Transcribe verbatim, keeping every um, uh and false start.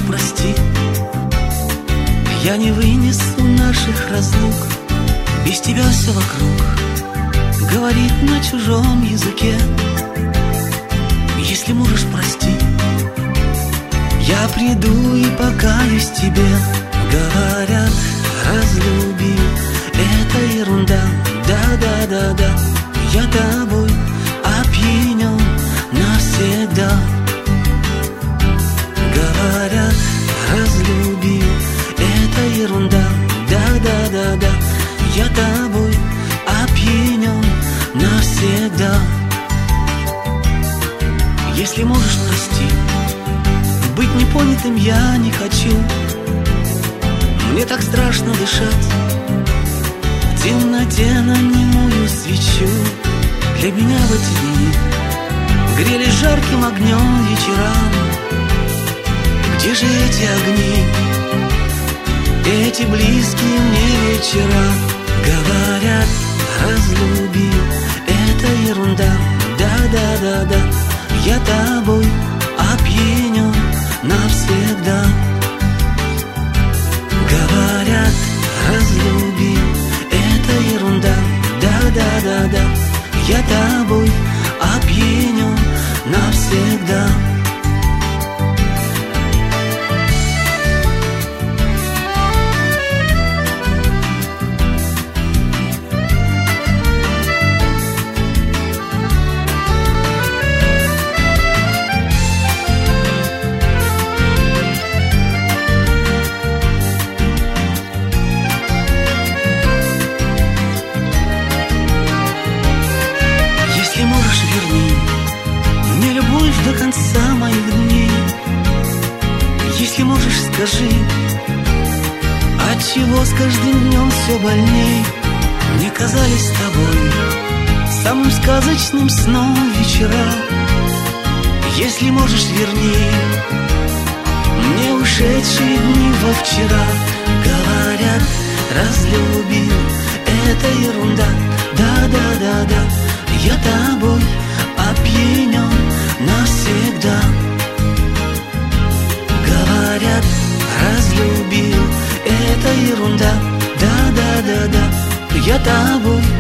прости, я не вынесу наших разлук. Без тебя все вокруг говорит на чужом языке. Если можешь, прости, я приду и покаюсь тебе. Говорят, разлюбил, это ерунда. Да-да-да-да, я тобой опьянен навсегда. Говорят, разлюбил, это ерунда. Да-да-да-да, я тобой опьянен навсегда. Если можешь, прости, быть непонятым я не хочу. Мне так страшно дышать в темноте на немую свечу. Для меня в эти дни грели жарким огнем вечера. Где же эти огни, эти близкие мне вечера? Говорят, разлюбил, это ерунда. Да-да-да-да, я тобой опьянен навсегда. Говорят, разлюбил, это ерунда. Да-да-да-да, я тобой опьянен навсегда. До конца моих дней, если можешь, скажи, отчего с каждым днем все больней? Мне казались с тобой самым сказочным сном вечера. Если можешь, верни мне ушедшие дни во вчера. Говорят, разлюбил, это ерунда. Да-да-да-да, я тобой опьянен навсегда. Говорят, разлюбил, это ерунда. Да-да-да-да, я тобой